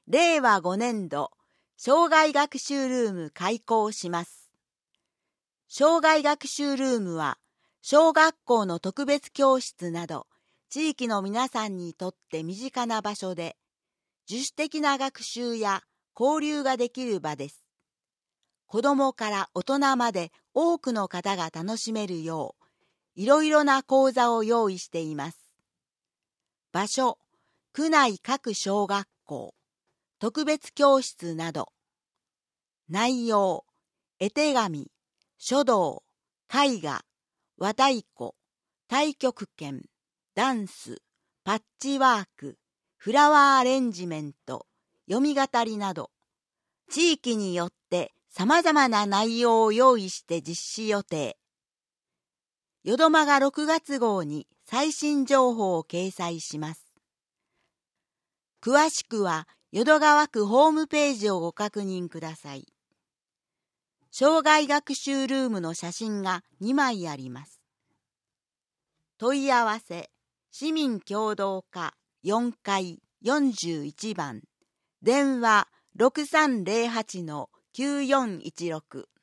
令和5年度生涯学習ルーム開講します。生涯学習ルームは小学校の特別教室など地域の皆さんにとって身近な場所で自主的な学習や交流ができる場です。子どもから大人まで多くの方が楽しめるよういろいろな講座を用意しています。場所、区内各小学校、特別教室など。内容、絵手紙、書道、絵画、和太鼓、太極拳、ダンス、パッチワーク、フラワーアレンジメント、読み語りなど、地域によって様々な内容を用意して実施予定。よどまが6月号に最新情報を掲載します。詳しくは淀川区ホームページをご確認ください。生涯学習ルームの写真が2枚あります。問い合わせ、市民協働課4階41番、電話 6308-9416